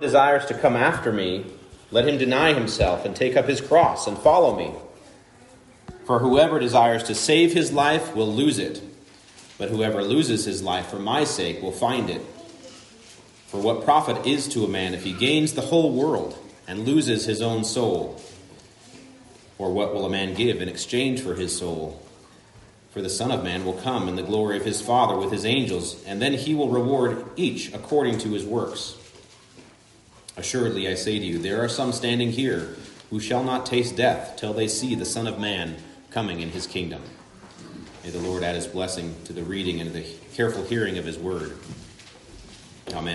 desires to come after me, let him deny himself and take up his cross and follow me. For whoever desires to save his life will lose it, but whoever loses his life for my sake will find it. For what profit is to a man if he gains the whole world and loses his own soul? Or what will a man give in exchange for his soul? For the Son of Man will come in the glory of his Father with his angels, and then he will reward each according to his works. Assuredly, I say to you, there are some standing here who shall not taste death till they see the Son of Man coming in his kingdom. May the Lord add his blessing to the reading and the careful hearing of his word. Amen.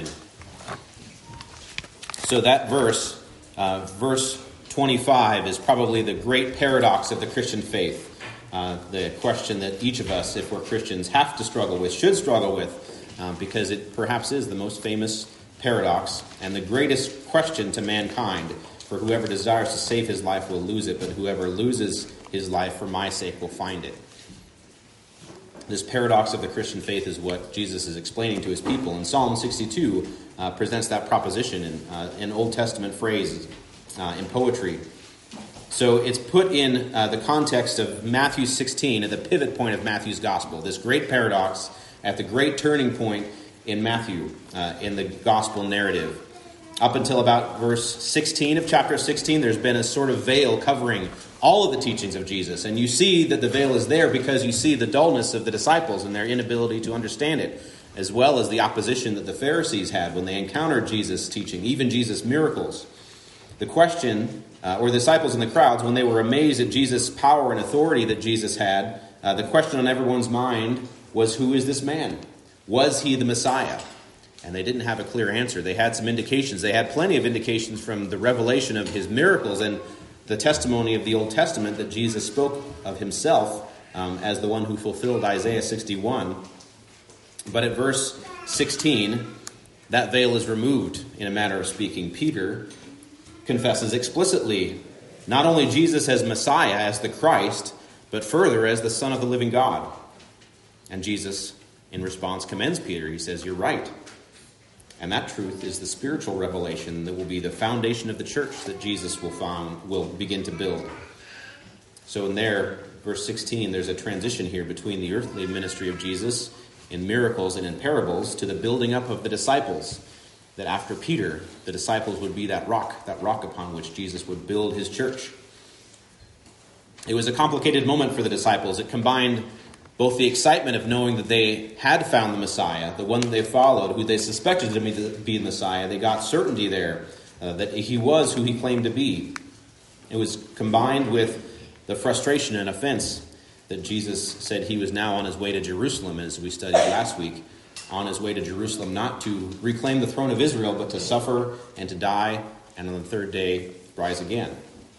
So that verse 25, is probably the great paradox of the Christian faith. The question that each of us, if we're Christians, have to struggle with, should struggle with, because it perhaps is the most famous paradox and the greatest question to mankind. For whoever desires to save his life will lose it, but whoever loses his life for my sake will find it. This paradox of the Christian faith is what Jesus is explaining to his people. And Psalm 62 presents that proposition in Old Testament phrase, in poetry. So it's put in the context of Matthew 16, at the pivot point of Matthew's gospel, this great paradox at the great turning point in Matthew, in the gospel narrative. Up until about verse 16 of chapter 16, there's been a sort of veil covering all of the teachings of Jesus. And you see that the veil is there because you see the dullness of the disciples and their inability to understand it, as well as the opposition that the Pharisees had when they encountered Jesus' teaching, even Jesus' miracles. The question, or the disciples in the crowds, when they were amazed at Jesus' power and authority that Jesus had, the question on everyone's mind was, who is this man? Was he the Messiah? And they didn't have a clear answer. They had some indications. They had plenty of indications from the revelation of his miracles and the testimony of the Old Testament that Jesus spoke of himself as the one who fulfilled Isaiah 61. But at verse 16, that veil is removed, in a manner of speaking. Peter confesses explicitly not only Jesus as Messiah, as the Christ, but further as the Son of the living God. And Jesus, in response, commends Peter. He says, you're right. And that truth is the spiritual revelation that will be the foundation of the church that Jesus will begin to build. So in there, verse 16, there's a transition here between the earthly ministry of Jesus in miracles and in parables to the building up of the disciples. That after Peter, the disciples would be that rock upon which Jesus would build his church. It was a complicated moment for the disciples. It combined both the excitement of knowing that they had found the Messiah, the one that they followed, who they suspected to be the Messiah. They got certainty there that he was who he claimed to be. It was combined with the frustration and offense that Jesus said he was now on his way to Jerusalem, as we studied last week, on his way to Jerusalem, not to reclaim the throne of Israel, but to suffer and to die, and on the third day rise again.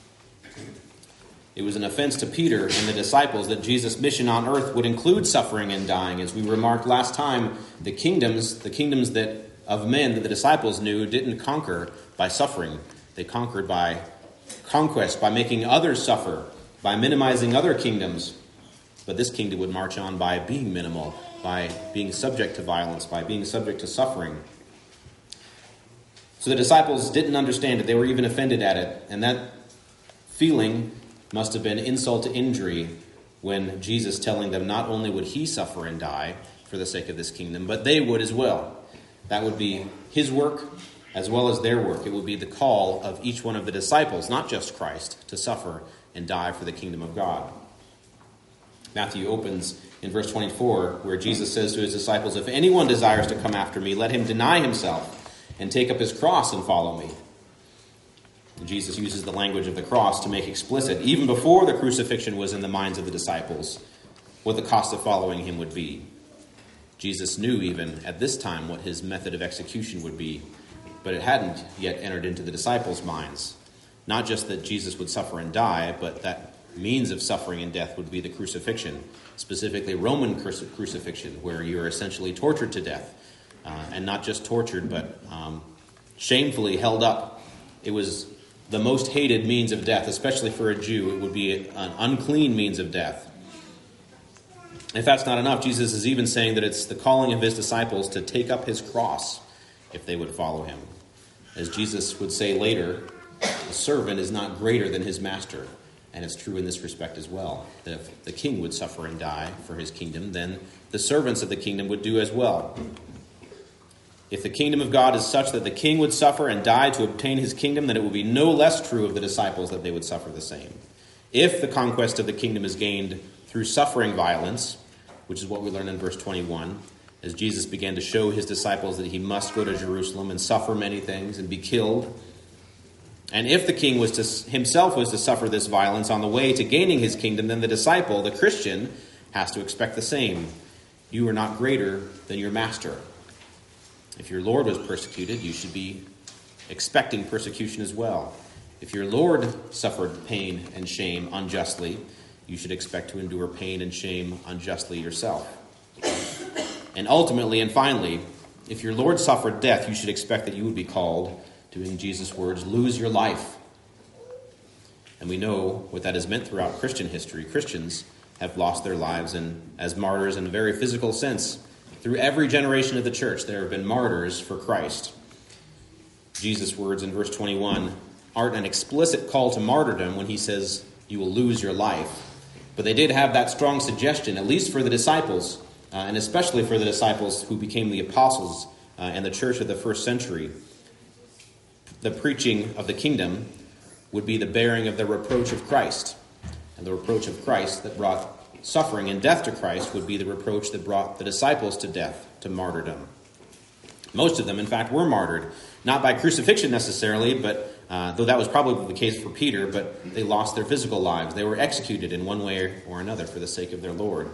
It was an offense to Peter and the disciples that Jesus' mission on earth would include suffering and dying. As we remarked last time, the kingdoms that of men that the disciples knew didn't conquer by suffering. They conquered by conquest, by making others suffer, by minimizing other kingdoms. But this kingdom would march on by being minimal, by being subject to violence, by being subject to suffering. So the disciples didn't understand it. They were even offended at it. And that feeling must have been insult to injury when Jesus telling them not only would he suffer and die for the sake of this kingdom, but they would as well. That would be his work as well as their work. It would be the call of each one of the disciples, not just Christ, to suffer and die for the kingdom of God. Matthew opens in verse 24, where Jesus says to his disciples, if anyone desires to come after me, let him deny himself and take up his cross and follow me. And Jesus uses the language of the cross to make explicit, even before the crucifixion was in the minds of the disciples, what the cost of following him would be. Jesus knew even at this time what his method of execution would be, but it hadn't yet entered into the disciples' minds. Not just that Jesus would suffer and die, but that means of suffering and death would be the crucifixion, specifically Roman crucifixion, where you are essentially tortured to death, and not just tortured, but shamefully held up. It was the most hated means of death, especially for a Jew. It would be an unclean means of death. If that's not enough, Jesus is even saying that it's the calling of his disciples to take up his cross if they would follow him. As Jesus would say later, a servant is not greater than his master. And it's true in this respect as well, that if the king would suffer and die for his kingdom, then the servants of the kingdom would do as well. If the kingdom of God is such that the king would suffer and die to obtain his kingdom, then it will be no less true of the disciples that they would suffer the same. If the conquest of the kingdom is gained through suffering violence, which is what we learn in verse 21, as Jesus began to show his disciples that he must go to Jerusalem and suffer many things and be killed. And if the king himself was to suffer this violence on the way to gaining his kingdom, then the disciple, the Christian, has to expect the same. You are not greater than your master. If your Lord was persecuted, you should be expecting persecution as well. If your Lord suffered pain and shame unjustly, you should expect to endure pain and shame unjustly yourself. And ultimately and finally, if your Lord suffered death, you should expect that you would be called to, in Jesus' words, lose your life. And we know what that has meant throughout Christian history. Christians have lost their lives as martyrs in a very physical sense. Through every generation of the church, there have been martyrs for Christ. Jesus' words in verse 21 aren't an explicit call to martyrdom when he says you will lose your life. But they did have that strong suggestion, at least for the disciples, and especially for the disciples who became the apostles and the church of the first century. The preaching of the kingdom would be the bearing of the reproach of Christ. And the reproach of Christ that brought suffering and death to Christ would be the reproach that brought the disciples to death, to martyrdom. Most of them, in fact, were martyred. Not by crucifixion necessarily, but though that was probably the case for Peter, but they lost their physical lives. They were executed in one way or another for the sake of their Lord.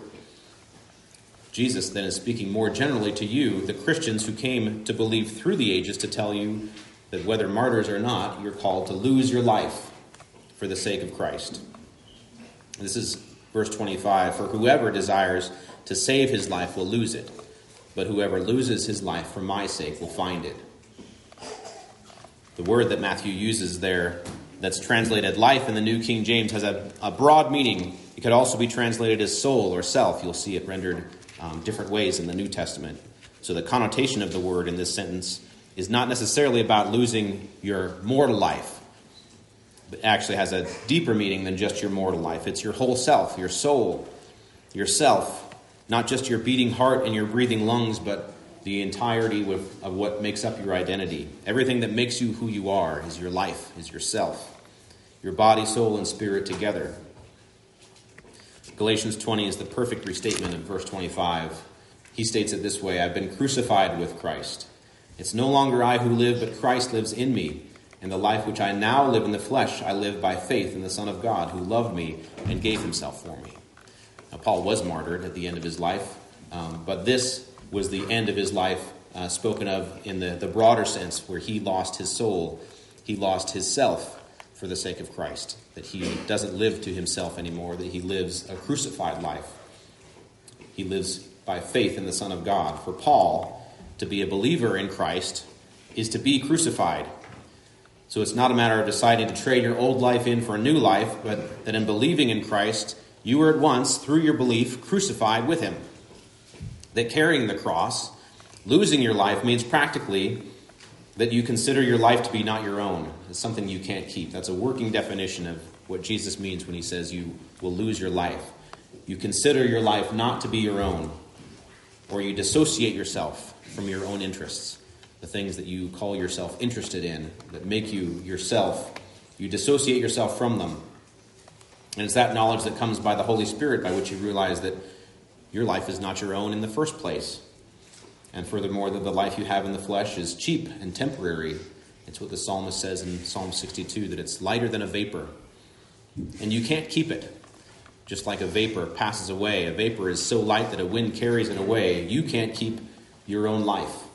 Jesus then is speaking more generally to you, the Christians who came to believe through the ages, to tell you that whether martyrs or not, you're called to lose your life for the sake of Christ. This is verse 25. For whoever desires to save his life will lose it, but whoever loses his life for my sake will find it. The word that Matthew uses there that's translated life in the New King James has a broad meaning. It could also be translated as soul or self. You'll see it rendered different ways in the New Testament. So the connotation of the word in this sentence is not necessarily about losing your mortal life. It actually has a deeper meaning than just your mortal life. It's your whole self, your soul, yourself, not just your beating heart and your breathing lungs, but the entirety of what makes up your identity. Everything that makes you who you are is your life, is yourself, your body, soul, and spirit together. Galatians 20 is the perfect restatement of verse 25. He states it this way: I've been crucified with Christ. It's no longer I who live, but Christ lives in me. And the life which I now live in the flesh, I live by faith in the Son of God, who loved me and gave himself for me. Now, Paul was martyred at the end of his life, but this was the end of his life spoken of in the broader sense, where he lost his soul, he lost his self for the sake of Christ, that he doesn't live to himself anymore, that he lives a crucified life. He lives by faith in the Son of God. For Paul, to be a believer in Christ is to be crucified. So it's not a matter of deciding to trade your old life in for a new life, but that in believing in Christ, you were at once, through your belief, crucified with him. That carrying the cross, losing your life, means practically that you consider your life to be not your own. It's something you can't keep. That's a working definition of what Jesus means when he says you will lose your life. You consider your life not to be your own, or you dissociate yourself from your own interests, the things that you call yourself interested in, that make you yourself. You dissociate yourself from them. And it's that knowledge that comes by the Holy Spirit, by which you realize that your life is not your own in the first place. And furthermore, that the life you have in the flesh is cheap and temporary. It's what the psalmist says in Psalm 62, that it's lighter than a vapor. And you can't keep it. Just like a vapor passes away. A vapor is so light that a wind carries it away. You can't keep your own life.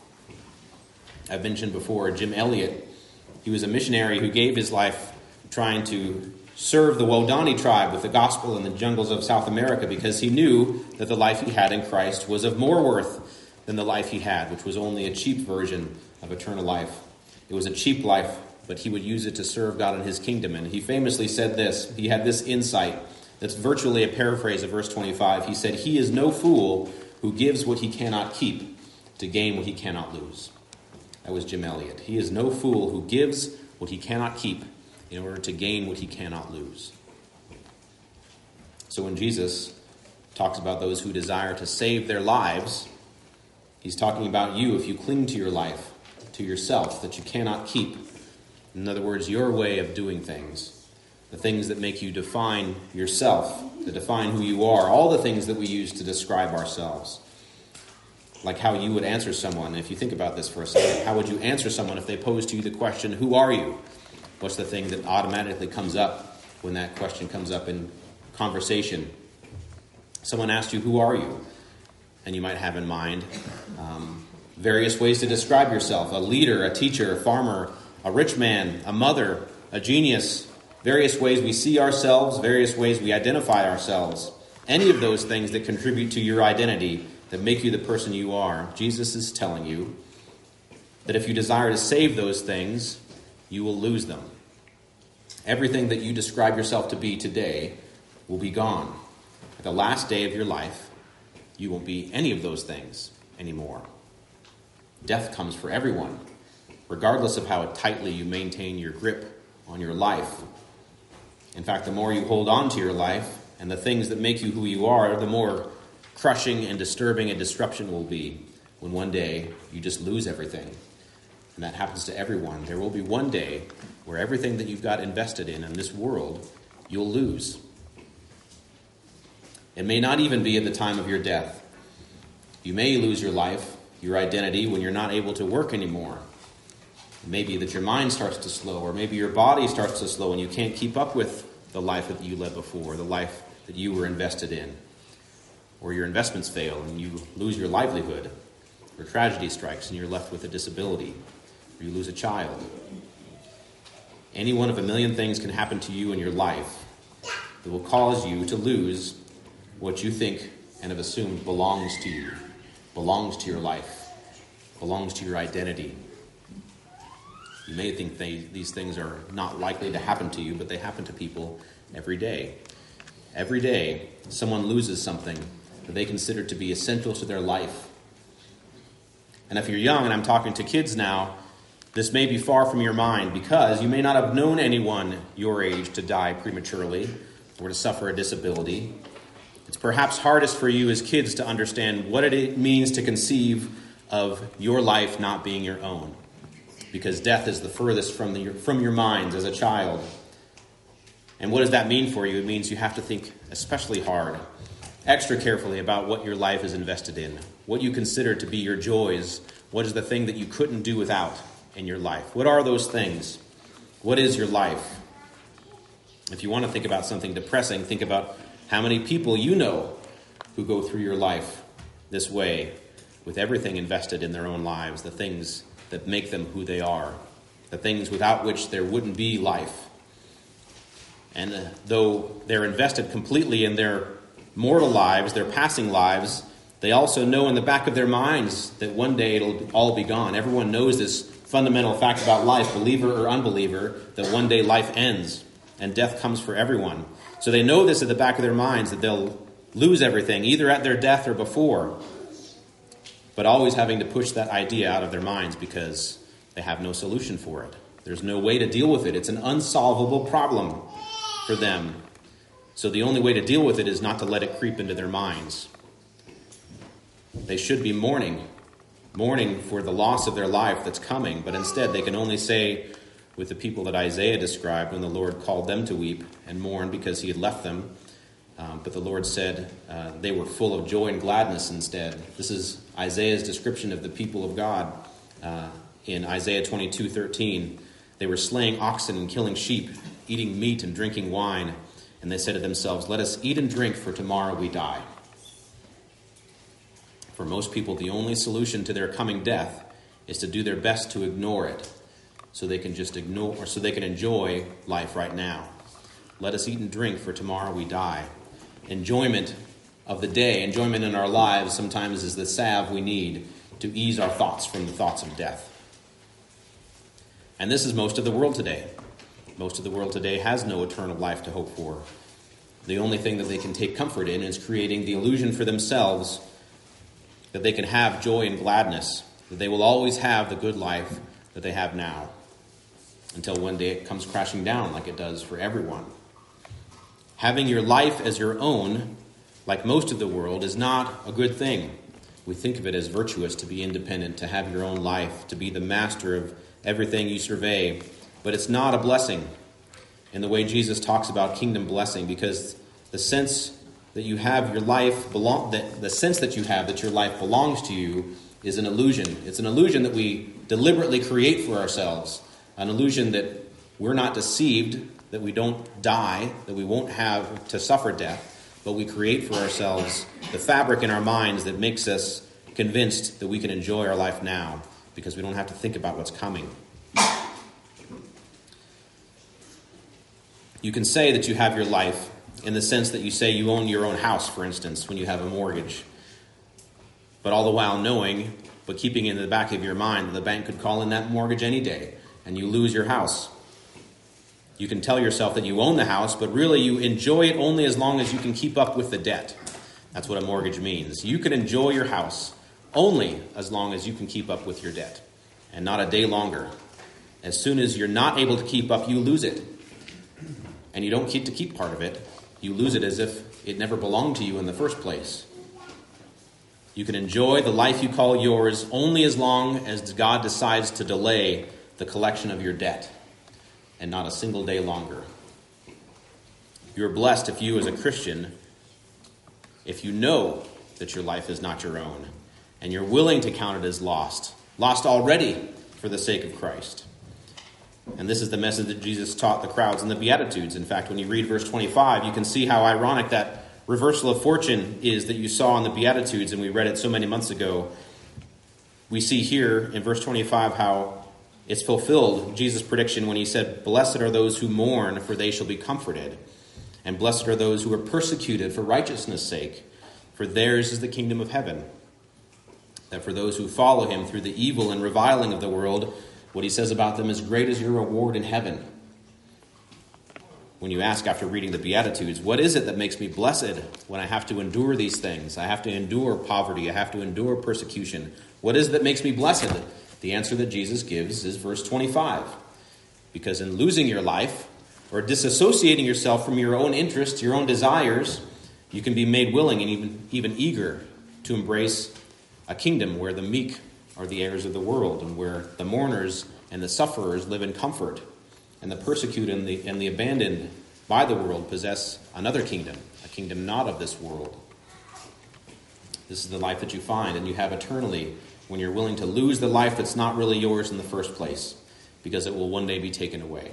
I've mentioned before Jim Elliot. He was a missionary who gave his life trying to serve the Waodani tribe with the gospel in the jungles of South America, because he knew that the life he had in Christ was of more worth than the life he had, which was only a cheap version of eternal life. It was a cheap life, but he would use it to serve God in his kingdom. And he famously said this. He had this insight that's virtually a paraphrase of verse 25. He said, "He is no fool who gives what he cannot keep to gain what he cannot lose." That was Jim Elliot. He is no fool who gives what he cannot keep in order to gain what he cannot lose. So when Jesus talks about those who desire to save their lives, he's talking about you if you cling to your life, to yourself, that you cannot keep. In other words, your way of doing things, the things that make you define yourself, to define who you are, all the things that we use to describe ourselves. Like how you would answer someone, if you think about this for a second, how would you answer someone if they posed to you the question, who are you? What's the thing that automatically comes up when that question comes up in conversation? Someone asked you, who are you? And you might have in mind various ways to describe yourself. A leader, a teacher, a farmer, a rich man, a mother, a genius. Various ways we see ourselves, various ways we identify ourselves. Any of those things that contribute to your identity, that make you the person you are. Jesus is telling you that if you desire to save those things, you will lose them. Everything that you describe yourself to be today will be gone. At the last day of your life, you won't be any of those things anymore. Death comes for everyone, regardless of how tightly you maintain your grip on your life. In fact, the more you hold on to your life and the things that make you who you are, the more crushing and disturbing a disruption will be when one day you just lose everything. And that happens to everyone. There will be one day where everything that you've got invested in this world, you'll lose. It may not even be at the time of your death. You may lose your life, your identity, when you're not able to work anymore. It may be that your mind starts to slow, or maybe your body starts to slow and you can't keep up with the life that you led before, the life that you were invested in. Or your investments fail and you lose your livelihood. Or tragedy strikes and you're left with a disability. Or you lose a child. Any one of a million things can happen to you in your life that will cause you to lose what you think and have assumed belongs to you, belongs to your life, belongs to your identity. You may think these things are not likely to happen to you, but they happen to people every day. Every day, someone loses something that they consider to be essential to their life. And if you're young, and I'm talking to kids now, this may be far from your mind because you may not have known anyone your age to die prematurely or to suffer a disability. It's perhaps hardest for you as kids to understand what it means to conceive of your life not being your own, because death is the furthest from your minds as a child. And what does that mean for you? It means you have to think especially hard, extra carefully about what your life is invested in, what you consider to be your joys, what is the thing that you couldn't do without in your life. What are those things? What is your life? If you want to think about something depressing, think about how many people you know who go through your life this way, with everything invested in their own lives, the things that make them who they are, the things without which there wouldn't be life. And though they're invested completely in their mortal lives, their passing lives, they also know in the back of their minds that one day it'll all be gone. Everyone knows this fundamental fact about life, believer or unbeliever, that one day life ends and death comes for everyone. So they know this at the back of their minds, that they'll lose everything, either at their death or before, but always having to push that idea out of their minds because they have no solution for it. There's no way to deal with it. It's an unsolvable problem for them. So the only way to deal with it is not to let it creep into their minds. They should be mourning for the loss of their life that's coming, but instead they can only say with the people that Isaiah described when the Lord called them to weep and mourn because he had left them. But the Lord said they were full of joy and gladness instead. This is Isaiah's description of the people of God in Isaiah 22:13. They were slaying oxen and killing sheep, eating meat and drinking wine. And they said to themselves, "Let us eat and drink, for tomorrow we die." For most people, the only solution to their coming death is to do their best to ignore it, so they can enjoy life right now. Let us eat and drink, for tomorrow we die. Enjoyment of the day, enjoyment in our lives sometimes is the salve we need to ease our thoughts from the thoughts of death. And this is most of the world today. Most of the world today has no eternal life to hope for. The only thing that they can take comfort in is creating the illusion for themselves that they can have joy and gladness that they will always have the good life that they have now, until one day it comes crashing down like it does for everyone. Having your life as your own, like most of the world, is not a good thing. We think of it as virtuous to be independent, to have your own life, to be the master of everything you survey. But it's not a blessing in the way Jesus talks about kingdom blessing, because the sense that you have your life the sense that you have that your life belongs to you is an illusion. It's an illusion that we deliberately create for ourselves, an illusion that we're not deceived, that we don't die, that we won't have to suffer death, but we create for ourselves the fabric in our minds that makes us convinced that we can enjoy our life now because we don't have to think about what's coming. You can say that you have your life in the sense that you say you own your own house, for instance, when you have a mortgage, but all the while knowing, but keeping in the back of your mind that the bank could call in that mortgage any day and you lose your house. You can tell yourself that you own the house, but really you enjoy it only as long as you can keep up with the debt. That's what a mortgage means. You can enjoy your house only as long as you can keep up with your debt, and not a day longer. As soon as you're not able to keep up, you lose it. And you don't get to keep part of it. You lose it as if it never belonged to you in the first place. You can enjoy the life you call yours only as long as God decides to delay the collection of your debt, and not a single day longer. You're blessed if you, as a Christian, if you know that your life is not your own, and you're willing to count it as lost already for the sake of Christ. And this is the message that Jesus taught the crowds in the Beatitudes. In fact, when you read verse 25, you can see how ironic that reversal of fortune is that you saw in the Beatitudes, and we read it so many months ago. We see here in verse 25 how it's fulfilled, Jesus' prediction, when he said, "Blessed are those who mourn, for they shall be comforted. And blessed are those who are persecuted for righteousness' sake, for theirs is the kingdom of heaven." That for those who follow him through the evil and reviling of the world, what he says about them is, "Great is your reward in heaven." When you ask after reading the Beatitudes, what is it that makes me blessed when I have to endure these things? I have to endure poverty. I have to endure persecution. What is it that makes me blessed? The answer that Jesus gives is verse 25. Because in losing your life, or disassociating yourself from your own interests, your own desires, you can be made willing and even eager to embrace a kingdom where the meek are the heirs of the world, and where the mourners and the sufferers live in comfort, and the persecuted and the abandoned by the world possess another kingdom, a kingdom not of this world. This is the life that you find and you have eternally when you're willing to lose the life that's not really yours in the first place, because it will one day be taken away.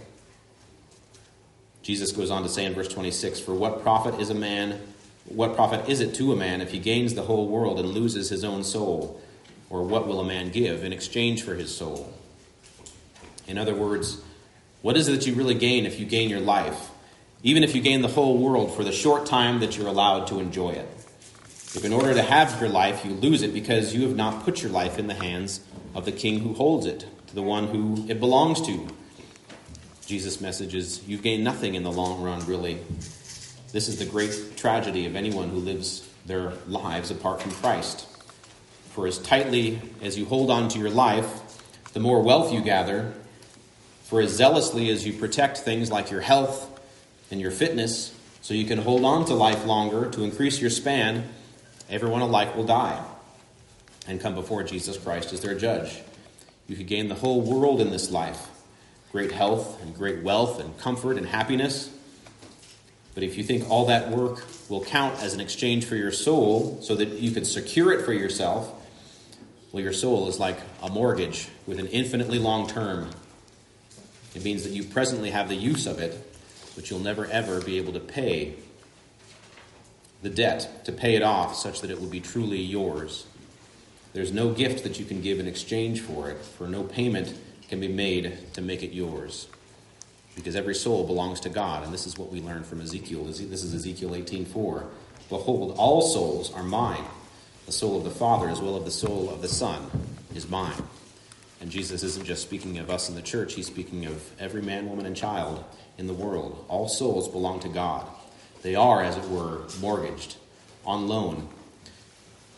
Jesus goes on to say in verse 26, "For what profit is it to a man if he gains the whole world and loses his own soul? Or what will a man give in exchange for his soul?" In other words, what is it that you really gain if you gain your life, even if you gain the whole world for the short time that you're allowed to enjoy it? If in order to have your life, you lose it because you have not put your life in the hands of the King who holds it, to the one who it belongs to. Jesus' message is, you've gained nothing in the long run, really. This is the great tragedy of anyone who lives their lives apart from Christ. For as tightly as you hold on to your life, the more wealth you gather. For as zealously as you protect things like your health and your fitness, so you can hold on to life longer to increase your span, everyone alike will die and come before Jesus Christ as their judge. You could gain the whole world in this life, great health and great wealth and comfort and happiness. But if you think all that work will count as an exchange for your soul so that you can secure it for yourself, well, your soul is like a mortgage with an infinitely long term. It means that you presently have the use of it, but you'll never ever be able to pay the debt, to pay it off such that it will be truly yours. There's no gift that you can give in exchange for it, for no payment can be made to make it yours. Because every soul belongs to God, and this is what we learn from Ezekiel. This is Ezekiel 18:4. "Behold, all souls are mine. The soul of the Father as well as the soul of the Son is mine." And Jesus isn't just speaking of us in the church. He's speaking of every man, woman, and child in the world. All souls belong to God. They are, as it were, mortgaged, on loan.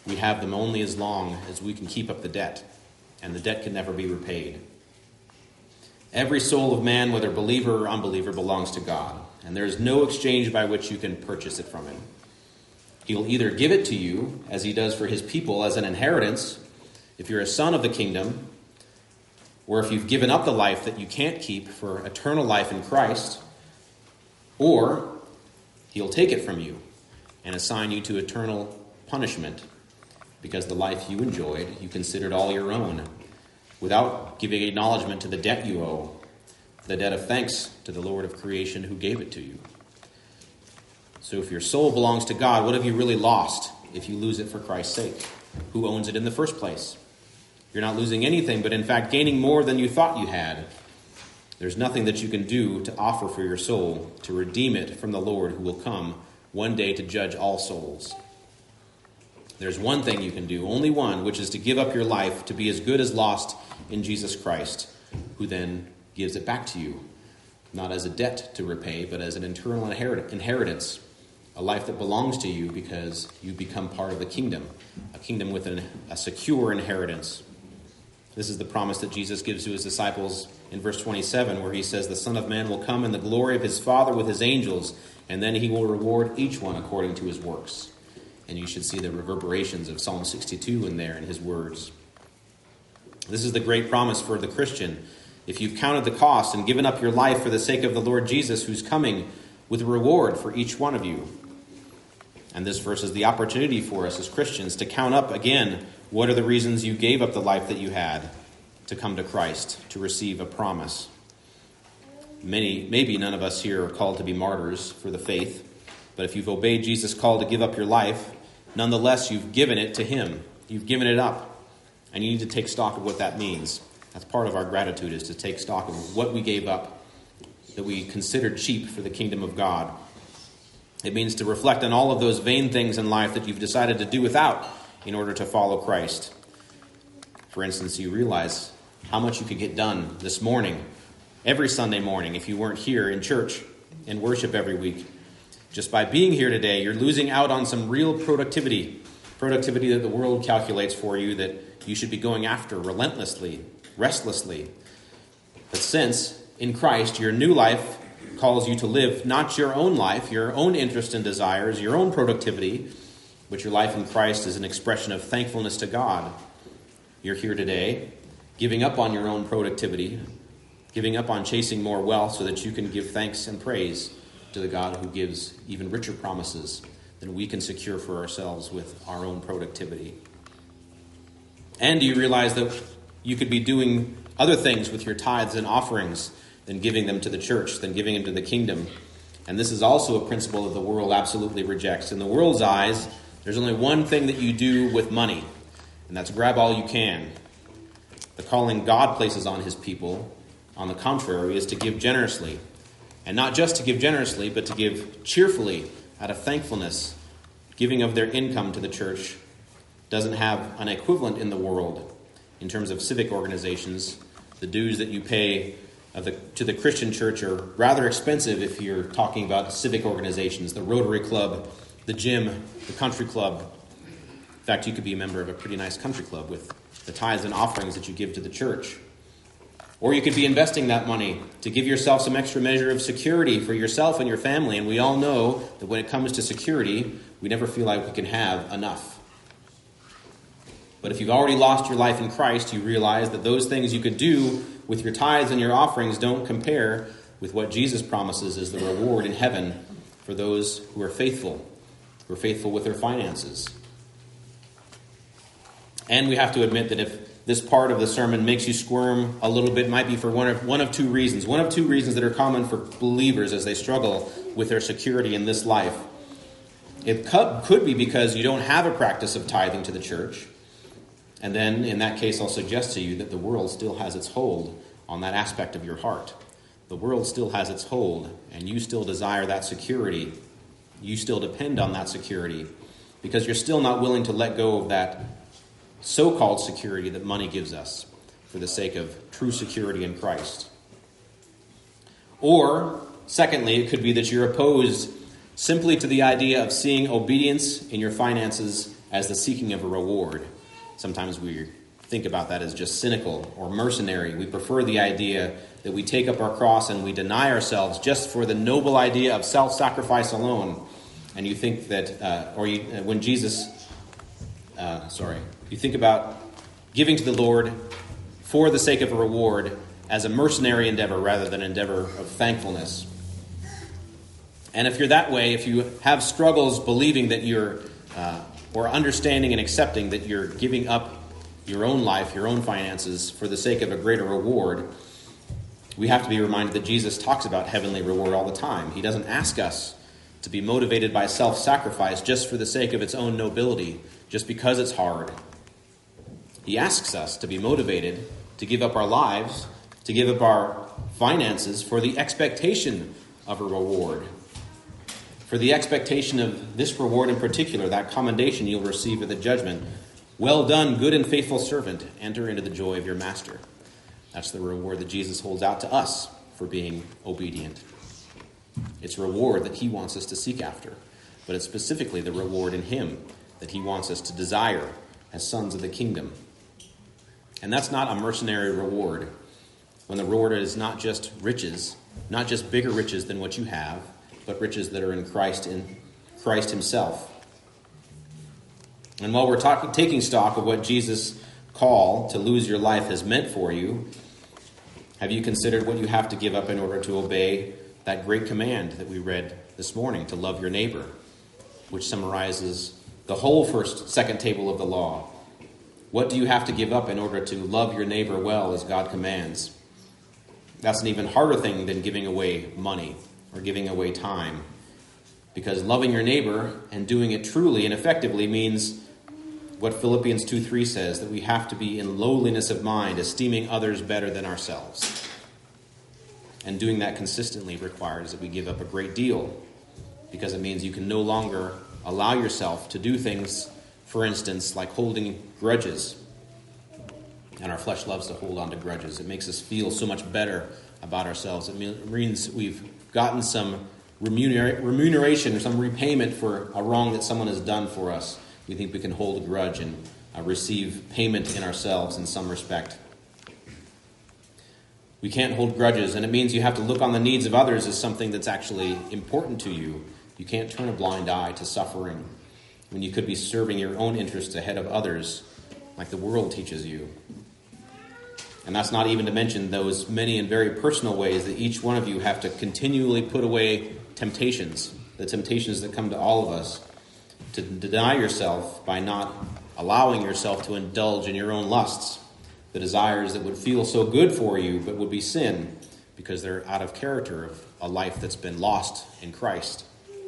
we have them only as long as we can keep up the debt, and the debt can never be repaid. Every soul of man, whether believer or unbeliever, belongs to God, and there is no exchange by which you can purchase it from him. He will either give it to you, as he does for his people, as an inheritance, if you're a son of the kingdom, or if you've given up the life that you can't keep for eternal life in Christ, or he'll take it from you and assign you to eternal punishment because the life you enjoyed, you considered all your own, without giving acknowledgement to the debt you owe, the debt of thanks to the Lord of creation who gave it to you. So if your soul belongs to God, what have you really lost if you lose it for Christ's sake? Who owns it in the first place? You're not losing anything, but in fact gaining more than you thought you had. There's nothing that you can do to offer for your soul to redeem it from the Lord who will come one day to judge all souls. There's one thing you can do, only one, which is to give up your life to be as good as lost in Jesus Christ, who then gives it back to you, not as a debt to repay, but as an eternal inheritance, a life that belongs to you because you become part of the kingdom, a kingdom with a secure inheritance. This is the promise that Jesus gives to his disciples in verse 27, where he says, "The Son of Man will come in the glory of his Father with his angels, and then he will reward each one according to his works." And you should see the reverberations of Psalm 62 in there in his words. This is the great promise for the Christian. If you've counted the cost and given up your life for the sake of the Lord Jesus, who's coming with a reward for each one of you. And this verse is the opportunity for us as Christians to count up again, what are the reasons you gave up the life that you had to come to Christ, to receive a promise? Maybe none of us here are called to be martyrs for the faith, but if you've obeyed Jesus' call to give up your life, nonetheless, you've given it to him. You've given it up, and you need to take stock of what that means. That's part of our gratitude, is to take stock of what we gave up, that we considered cheap for the kingdom of God. It means to reflect on all of those vain things in life that you've decided to do without in order to follow Christ. For instance, you realize how much you could get done this morning, every Sunday morning, if you weren't here in church and worship every week. Just by being here today, you're losing out on some real productivity that the world calculates for you that you should be going after relentlessly, restlessly. But since in Christ your new life calls you to live not your own life, your own interest and desires, your own productivity, but your life in Christ is an expression of thankfulness to God. You're here today, giving up on your own productivity, giving up on chasing more wealth so that you can give thanks and praise to the God who gives even richer promises than we can secure for ourselves with our own productivity. And do you realize that you could be doing other things with your tithes and offerings than giving them to the church, than giving them to the kingdom? And this is also a principle that the world absolutely rejects. In the world's eyes, there's only one thing that you do with money, and that's grab all you can. The calling God places on his people, on the contrary, is to give generously. And not just to give generously, but to give cheerfully out of thankfulness. Giving of their income to the church doesn't have an equivalent in the world. In terms of civic organizations, the dues that you pay to the Christian church are rather expensive if you're talking about civic organizations, the Rotary Club, the gym, the country club. In fact, you could be a member of a pretty nice country club with the tithes and offerings that you give to the church. Or you could be investing that money to give yourself some extra measure of security for yourself and your family. And we all know that when it comes to security, we never feel like we can have enough. But if you've already lost your life in Christ, you realize that those things you could do with your tithes and your offerings don't compare with what Jesus promises is the reward in heaven for those who are faithful with their finances. And we have to admit that if this part of the sermon makes you squirm a little bit, it might be for one of two reasons. One of two reasons that are common for believers as they struggle with their security in this life. It could be because you don't have a practice of tithing to the church. And then, in that case, I'll suggest to you that the world still has its hold on that aspect of your heart. The world still has its hold, and you still desire that security. You still depend on that security because you're still not willing to let go of that so-called security that money gives us for the sake of true security in Christ. Or, secondly, it could be that you're opposed simply to the idea of seeing obedience in your finances as the seeking of a reward. Sometimes we think about that as just cynical or mercenary. We prefer the idea that we take up our cross and we deny ourselves just for the noble idea of self-sacrifice alone. And you think that, you think about giving to the Lord for the sake of a reward as a mercenary endeavor rather than an endeavor of thankfulness. And if you're that way, if you have struggles believing that or understanding and accepting that you're giving up your own life, your own finances, for the sake of a greater reward, we have to be reminded that Jesus talks about heavenly reward all the time. He doesn't ask us to be motivated by self-sacrifice just for the sake of its own nobility, just because it's hard. He asks us to be motivated to give up our lives, to give up our finances for the expectation of a reward. For the expectation of this reward in particular, that commendation you'll receive at the judgment. Well done, good and faithful servant. Enter into the joy of your master. That's the reward that Jesus holds out to us for being obedient. It's a reward that he wants us to seek after, but it's specifically the reward in him that he wants us to desire as sons of the kingdom. And that's not a mercenary reward, when the reward is not just riches, not just bigger riches than what you have, but riches that are in Christ himself. And while we're taking stock of what Jesus' call to lose your life has meant for you, have you considered what you have to give up in order to obey that great command that we read this morning, to love your neighbor, which summarizes the whole second table of the law? What do you have to give up in order to love your neighbor well as God commands? That's an even harder thing than giving away money or giving away time, because loving your neighbor and doing it truly and effectively means what Philippians 2:3 says, that we have to be in lowliness of mind, esteeming others better than ourselves. And doing that consistently requires that we give up a great deal, because it means you can no longer allow yourself to do things, for instance, like holding grudges. And our flesh loves to hold on to grudges. It makes us feel so much better about ourselves. It means we've gotten some remuneration or some repayment for a wrong that someone has done for us. We think we can hold a grudge and receive payment in ourselves in some respect. We can't hold grudges, and it means you have to look on the needs of others as something that's actually important to you. You can't turn a blind eye to suffering when you could be serving your own interests ahead of others, like the world teaches you. And that's not even to mention those many and very personal ways that each one of you have to continually put away temptations, the temptations that come to all of us, to deny yourself by not allowing yourself to indulge in your own lusts, the desires that would feel so good for you but would be sin because they're out of character of a life that's been lost in Christ.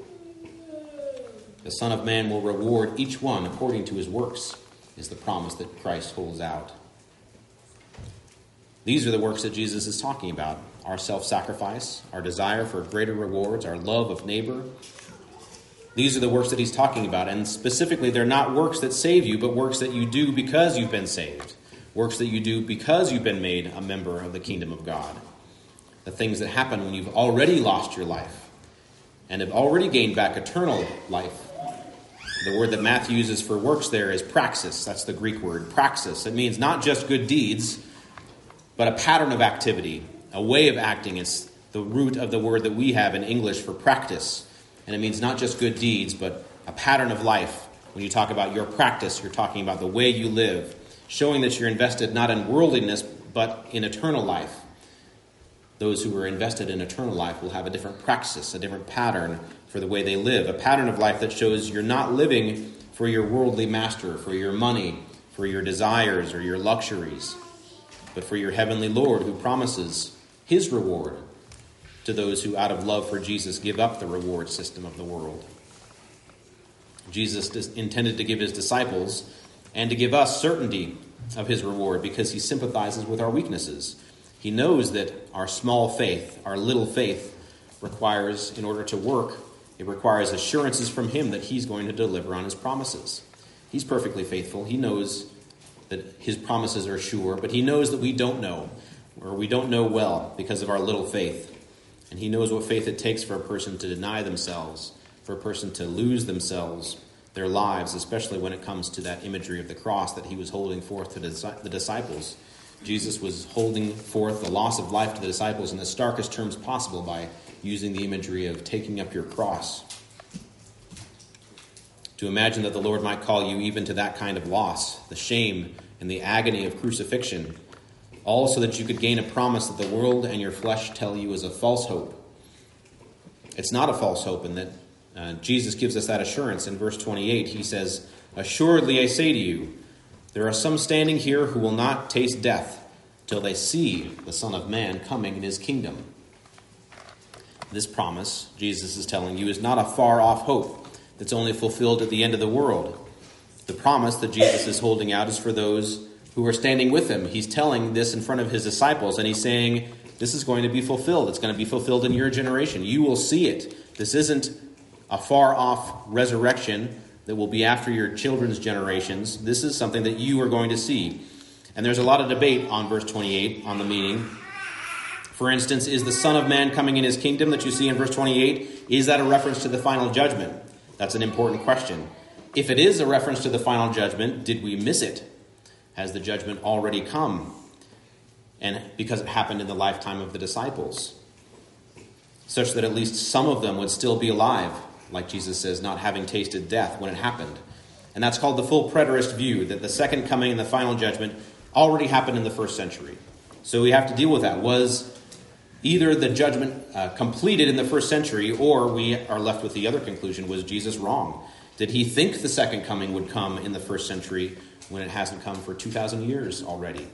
The Son of Man will reward each one according to his works, is the promise that Christ holds out. These are the works that Jesus is talking about: our self-sacrifice, our desire for greater rewards, our love of neighbor. These are the works that he's talking about, and specifically they're not works that save you, but works that you do because you've been saved. Works that you do because you've been made a member of the kingdom of God. The things that happen when you've already lost your life and have already gained back eternal life. The word that Matthew uses for works there is praxis. That's the Greek word, praxis. It means not just good deeds, but a pattern of activity, a way of acting. It's the root of the word that we have in English for practice. And it means not just good deeds, but a pattern of life. When you talk about your practice, you're talking about the way you live, showing that you're invested not in worldliness, but in eternal life. Those who are invested in eternal life will have a different praxis, a different pattern for the way they live, a pattern of life that shows you're not living for your worldly master, for your money, for your desires or your luxuries, but for your heavenly Lord, who promises his reward to those who, out of love for Jesus, give up the reward system of the world. Jesus intended to give his disciples and to give us certainty of his reward because he sympathizes with our weaknesses. He knows that our small faith, our little faith, requires, in order to work, it requires assurances from him that he's going to deliver on his promises. He's perfectly faithful. He knows that his promises are sure, but he knows that we don't know, or we don't know well because of our little faith. And he knows what faith it takes for a person to deny themselves, for a person to lose themselves, their lives, especially when it comes to that imagery of the cross that he was holding forth to the disciples. Jesus was holding forth the loss of life to the disciples in the starkest terms possible by using the imagery of taking up your cross. To imagine that the Lord might call you even to that kind of loss, the shame and the agony of crucifixion, all so that you could gain a promise that the world and your flesh tell you is a false hope. It's not a false hope in that Jesus gives us that assurance. In verse 28, he says, "Assuredly I say to you, there are some standing here who will not taste death till they see the Son of Man coming in his kingdom." This promise, Jesus is telling you, is not a far-off hope that's only fulfilled at the end of the world. The promise that Jesus is holding out is for those who are standing with him. He's telling this in front of his disciples, and he's saying, this is going to be fulfilled. It's going to be fulfilled in your generation. You will see it. This isn't a far-off resurrection that will be after your children's generations. This is something that you are going to see. And there's a lot of debate on verse 28, on the meaning. For instance, is the Son of Man coming in his kingdom that you see in verse 28, is that a reference to the final judgment? That's an important question. If it is a reference to the final judgment, did we miss it? Has the judgment already come? And because it happened in the lifetime of the disciples, such that at least some of them would still be alive, like Jesus says, not having tasted death when it happened. And that's called the full preterist view, that the second coming and the final judgment already happened in the first century. So we have to deal with that. Was either the judgment completed in the first century, or we are left with the other conclusion, was Jesus wrong? Did he think the second coming would come in the first century when it hasn't come for 2,000 years already?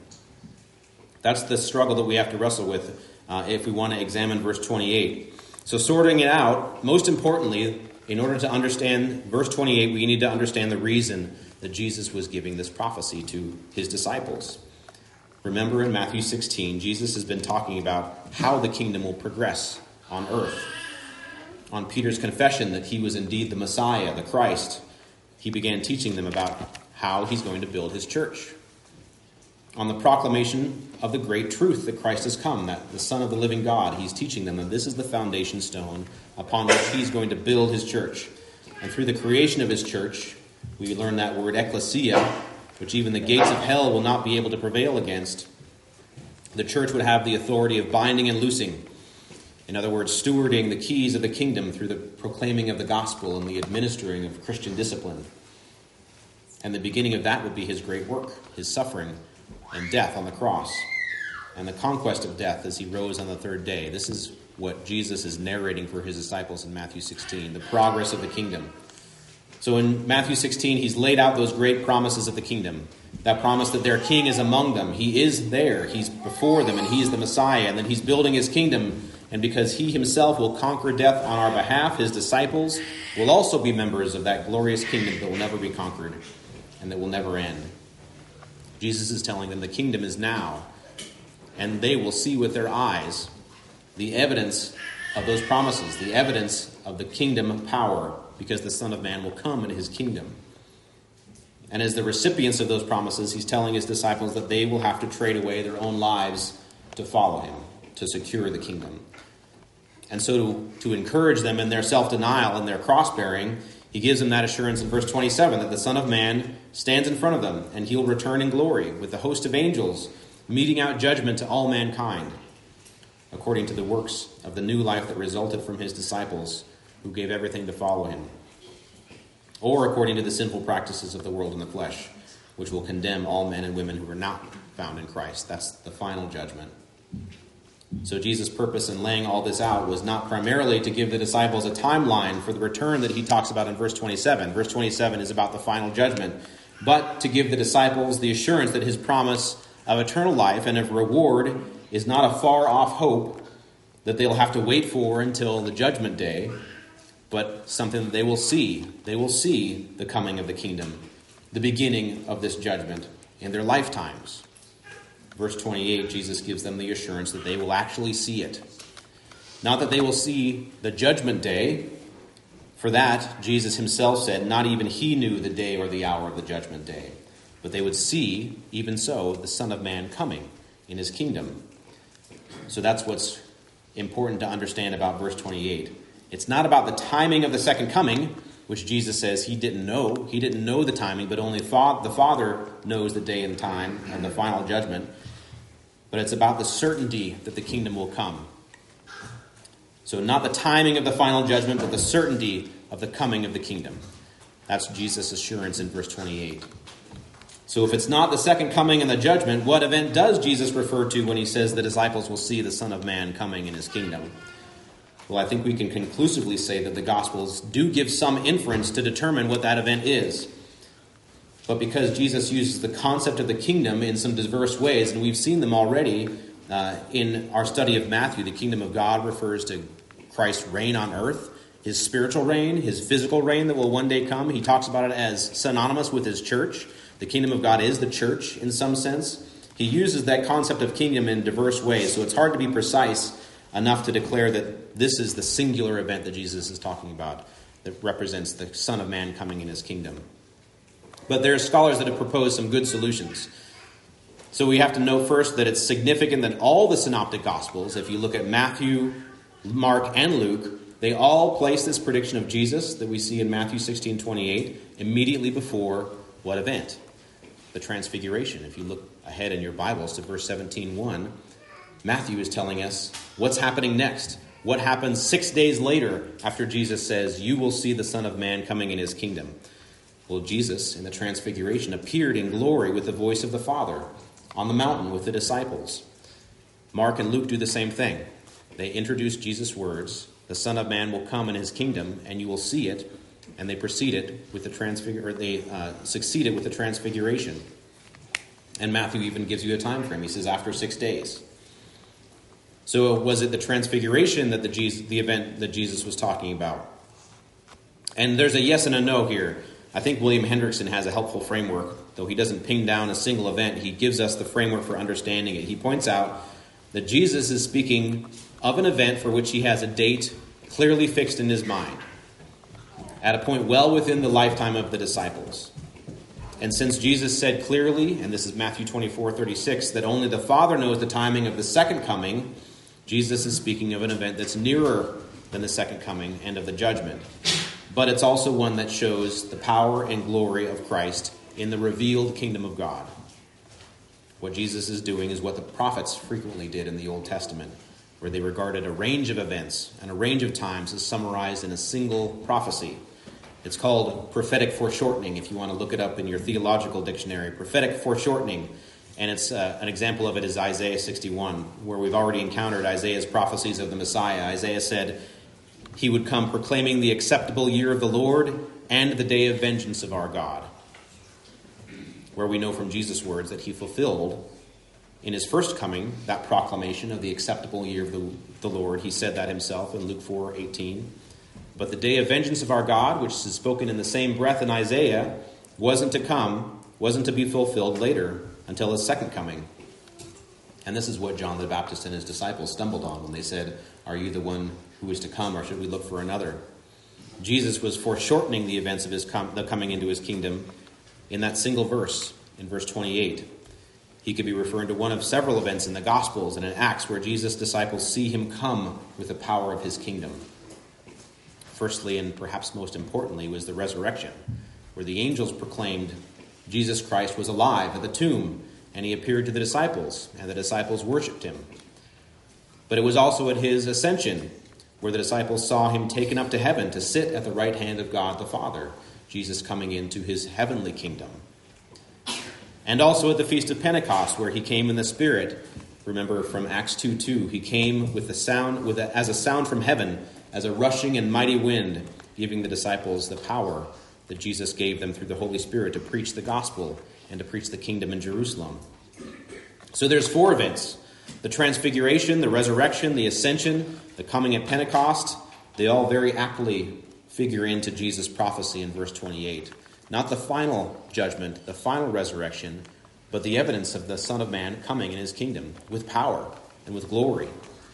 That's the struggle that we have to wrestle with if we want to examine verse 28. So sorting it out, most importantly, in order to understand verse 28, we need to understand the reason that Jesus was giving this prophecy to his disciples. Remember in Matthew 16, Jesus has been talking about how the kingdom will progress on earth. On Peter's confession that he was indeed the Messiah, the Christ, he began teaching them about how he's going to build his church. On the proclamation of the great truth that Christ has come, that the Son of the living God, he's teaching them that this is the foundation stone upon which he's going to build his church. And through the creation of his church, we learn that word ecclesia, which even the gates of hell will not be able to prevail against. The church would have the authority of binding and loosing. In other words, stewarding the keys of the kingdom through the proclaiming of the gospel and the administering of Christian discipline. And the beginning of that would be his great work, his suffering and death on the cross, and the conquest of death as he rose on the third day. This is what Jesus is narrating for his disciples in Matthew 16, the progress of the kingdom. So in Matthew 16, he's laid out those great promises of the kingdom. That promise that their king is among them. He is there. He's before them, and he is the Messiah, and that he's building his kingdom. And because he himself will conquer death on our behalf, his disciples will also be members of that glorious kingdom that will never be conquered and that will never end. Jesus is telling them the kingdom is now, and they will see with their eyes the evidence of those promises, the evidence of the kingdom power, because the Son of Man will come in his kingdom. And as the recipients of those promises, he's telling his disciples that they will have to trade away their own lives to follow him, to secure the kingdom. And so to encourage them in their self-denial and their cross-bearing, he gives them that assurance in verse 27 that the Son of Man stands in front of them, and he'll return in glory with the host of angels, meting out judgment to all mankind, according to the works of the new life that resulted from his disciples, who gave everything to follow him, or according to the sinful practices of the world in the flesh, which will condemn all men and women who are not found in Christ. That's the final judgment. So Jesus' purpose in laying all this out was not primarily to give the disciples a timeline for the return that he talks about in verse 27. Verse 27 is about the final judgment, but to give the disciples the assurance that his promise of eternal life and of reward is not a far-off hope that they'll have to wait for until the judgment day, but something that they will see. They will see the coming of the kingdom, the beginning of this judgment in their lifetimes. Verse 28, Jesus gives them the assurance that they will actually see it. Not that they will see the judgment day. For that, Jesus himself said, not even he knew the day or the hour of the judgment day. But they would see, even so, the Son of Man coming in his kingdom. So that's what's important to understand about verse 28. It's not about the timing of the second coming, which Jesus says he didn't know. He didn't know the timing, but only the Father knows the day and time and the final judgment. But it's about the certainty that the kingdom will come. So not the timing of the final judgment, but the certainty of the coming of the kingdom. That's Jesus' assurance in verse 28. So if it's not the second coming and the judgment, what event does Jesus refer to when he says the disciples will see the Son of Man coming in his kingdom? Well, I think we can conclusively say that the Gospels do give some inference to determine what that event is. But because Jesus uses the concept of the kingdom in some diverse ways, and we've seen them already in our study of Matthew, the kingdom of God refers to Christ's reign on earth, his spiritual reign, his physical reign that will one day come. He talks about it as synonymous with his church. The kingdom of God is the church in some sense. He uses that concept of kingdom in diverse ways, so it's hard to be precise enough to declare that this is the singular event that Jesus is talking about that represents the Son of Man coming in his kingdom. But there are scholars that have proposed some good solutions. So we have to know first that it's significant that all the synoptic Gospels, if you look at Matthew, Mark, and Luke, they all place this prediction of Jesus that we see in Matthew 16:28 immediately before what event? The Transfiguration. If you look ahead in your Bibles to verse 17:1, Matthew is telling us what's happening next. What happens 6 days later after Jesus says, "You will see the Son of Man coming in his kingdom." Well, Jesus in the Transfiguration appeared in glory with the voice of the Father on the mountain with the disciples. Mark and Luke do the same thing. They introduce Jesus' words, "The Son of Man will come in his kingdom, and you will see it," and they succeed it with the Transfiguration. And Matthew even gives you a time frame. He says after 6 days. So was it the Transfiguration that the event that Jesus was talking about? And there's a yes and a no here. I think William Hendrickson has a helpful framework. Though he doesn't ping down a single event, he gives us the framework for understanding it. He points out that Jesus is speaking of an event for which he has a date clearly fixed in his mind, at a point well within the lifetime of the disciples. And since Jesus said clearly, and this is Matthew 24:36, that only the Father knows the timing of the second coming, Jesus is speaking of an event that's nearer than the second coming and of the judgment. But it's also one that shows the power and glory of Christ in the revealed kingdom of God. What Jesus is doing is what the prophets frequently did in the Old Testament, where they regarded a range of events and a range of times as summarized in a single prophecy. It's called prophetic foreshortening, if you want to look it up in your theological dictionary. Prophetic foreshortening, and it's an example of it is Isaiah 61, where we've already encountered Isaiah's prophecies of the Messiah. Isaiah said he would come proclaiming the acceptable year of the Lord and the day of vengeance of our God, where we know from Jesus' words that he fulfilled in his first coming that proclamation of the acceptable year of the Lord. He said that himself in Luke 4:18. But the day of vengeance of our God, which is spoken in the same breath in Isaiah, wasn't to be fulfilled later until his second coming. And this is what John the Baptist and his disciples stumbled on when they said, "Are you the one who is to come, or should we look for another?" Jesus was foreshortening the events of the coming into his kingdom in that single verse, in verse 28. He could be referring to one of several events in the Gospels and in Acts where Jesus' disciples see him come with the power of his kingdom. Firstly, and perhaps most importantly, was the resurrection, where the angels proclaimed Jesus Christ was alive at the tomb, and he appeared to the disciples, and the disciples worshipped him. But it was also at his ascension, where the disciples saw him taken up to heaven to sit at the right hand of God the Father, Jesus coming into his heavenly kingdom. And also at the Feast of Pentecost, where he came in the Spirit. Remember from Acts 2:2, he came with as a sound from heaven, as a rushing and mighty wind, giving the disciples the power that Jesus gave them through the Holy Spirit to preach the gospel and to preach the kingdom in Jerusalem. So there's 4 events: the Transfiguration, the resurrection, the ascension, the coming at Pentecost. They all very aptly figure into Jesus' prophecy in verse 28. Not the final judgment, the final resurrection, but the evidence of the Son of Man coming in his kingdom with power and with glory,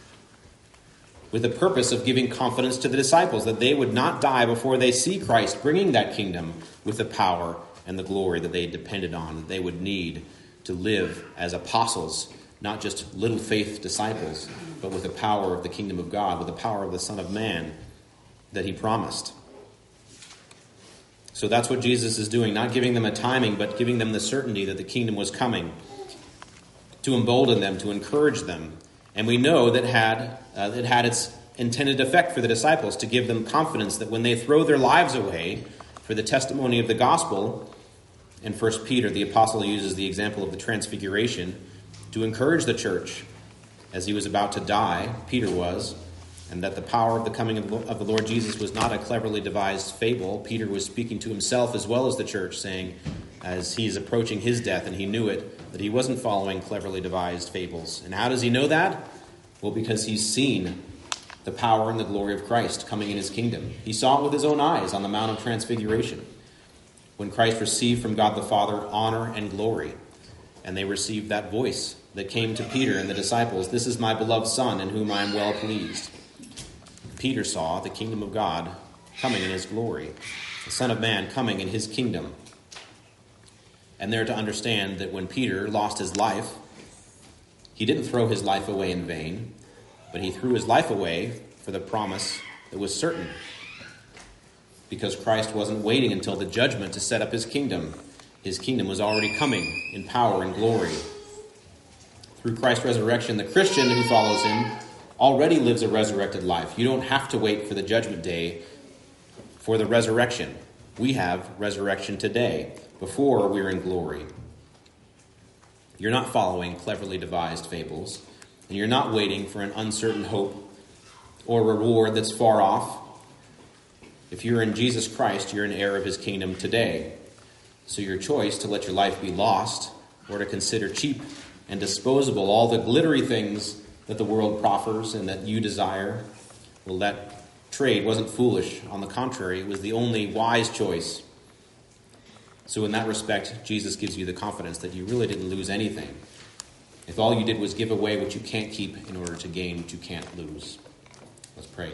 with the purpose of giving confidence to the disciples that they would not die before they see Christ bringing that kingdom with the power and the glory that they depended on, that they would need to live as apostles, not just little faith disciples, but with the power of the kingdom of God, with the power of the Son of Man that he promised. So that's what Jesus is doing, not giving them a timing, but giving them the certainty that the kingdom was coming, to embolden them, to encourage them. And we know that it had its intended effect for the disciples, to give them confidence that when they throw their lives away for the testimony of the gospel, in 1 Peter, the apostle uses the example of the transfiguration to encourage the church as he was about to die, Peter was, and that the power of the coming of the Lord Jesus was not a cleverly devised fable. Peter was speaking to himself as well as the church, saying, as he's approaching his death, and he knew it, that he wasn't following cleverly devised fables. And how does he know that? Well, because he's seen the power and the glory of Christ coming in his kingdom. He saw it with his own eyes on the Mount of Transfiguration, when Christ received from God the Father honor and glory. And they received that voice that came to Peter and the disciples, "This is my beloved Son, in whom I am well pleased." Peter saw the kingdom of God coming in his glory, the Son of Man coming in his kingdom. And they're to understand that when Peter lost his life, he didn't throw his life away in vain, but he threw his life away for the promise that was certain, because Christ wasn't waiting until the judgment to set up his kingdom. His kingdom was already coming in power and glory. Through Christ's resurrection, the Christian who follows him already lives a resurrected life. You don't have to wait for the judgment day for the resurrection. We have resurrection today, before we're in glory. You're not following cleverly devised fables, and you're not waiting for an uncertain hope or reward that's far off. If you're in Jesus Christ, you're an heir of his kingdom today. So your choice to let your life be lost, or to consider cheap and disposable all the glittery things that the world proffers and that you desire, well, that trade wasn't foolish. On the contrary, it was the only wise choice. So in that respect, Jesus gives you the confidence that you really didn't lose anything, if all you did was give away what you can't keep in order to gain what you can't lose. Let's pray.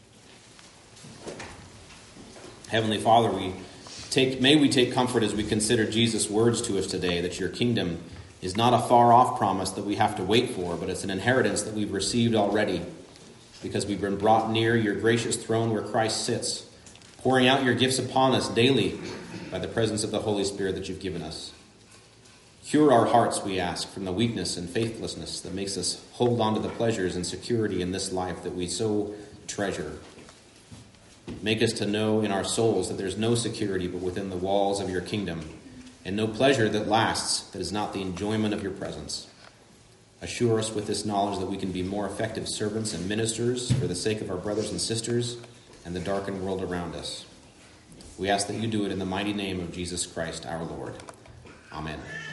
Heavenly Father, may we take comfort as we consider Jesus' words to us today, that your kingdom is not a far-off promise that we have to wait for, but it's an inheritance that we've received already, because we've been brought near your gracious throne where Christ sits, pouring out your gifts upon us daily by the presence of the Holy Spirit that you've given us. Cure our hearts, we ask, from the weakness and faithlessness that makes us hold on to the pleasures and security in this life that we so treasure. Make us to know in our souls that there's no security but within the walls of your kingdom, and no pleasure that lasts that is not the enjoyment of your presence. Assure us with this knowledge that we can be more effective servants and ministers for the sake of our brothers and sisters and the darkened world around us. We ask that you do it in the mighty name of Jesus Christ, our Lord. Amen.